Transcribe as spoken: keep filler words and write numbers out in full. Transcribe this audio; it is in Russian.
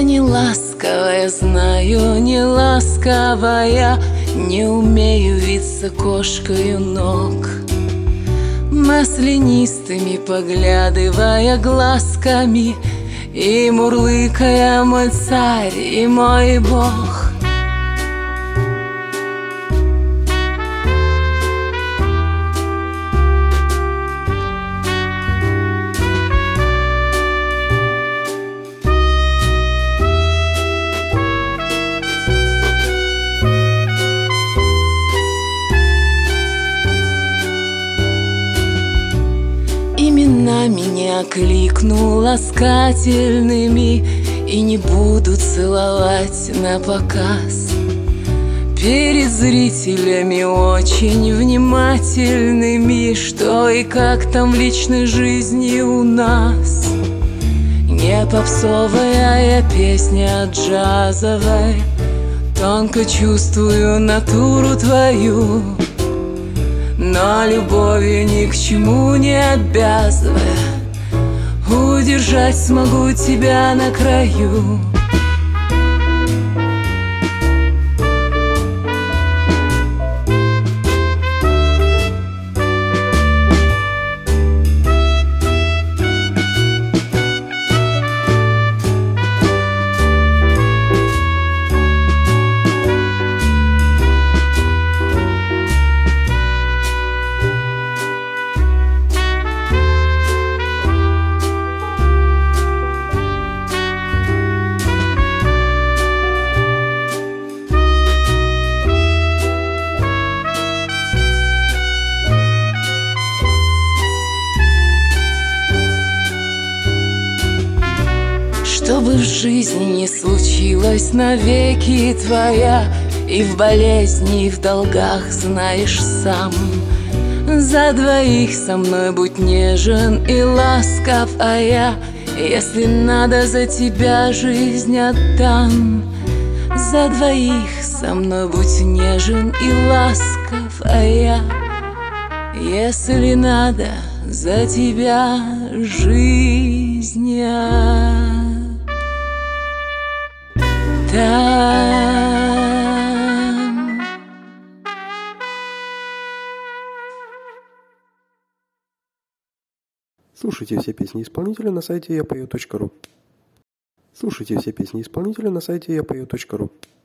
не ласковая, знаю, не ласковая, не умею виться кошкою ног, маслянистыми поглядывая глазками и мурлыкая: мой царь и мой бог. Именами не окликну ласкательными и не буду целовать на показ. Перед зрителями очень внимательными, что и как там в личной жизни у нас. Не попсовая песня, а джазовая, тонко чувствую натуру твою, но любовью ни к чему не обязывая, удержать смогу тебя на краю. Что бы в жизни ни случилось, навеки твоя, и в болезни, и в долгах, знаешь сам. За двоих со мной будь нежен и ласков, а я, если надо, за тебя жизнь отдам. За двоих со мной будь нежен и ласков, а я, если надо, за тебя жизнь отдам. Слушайте все песни исполнителя на сайте я пою точка ру. Слушайте все песни исполнителя на сайте я пою точка ру.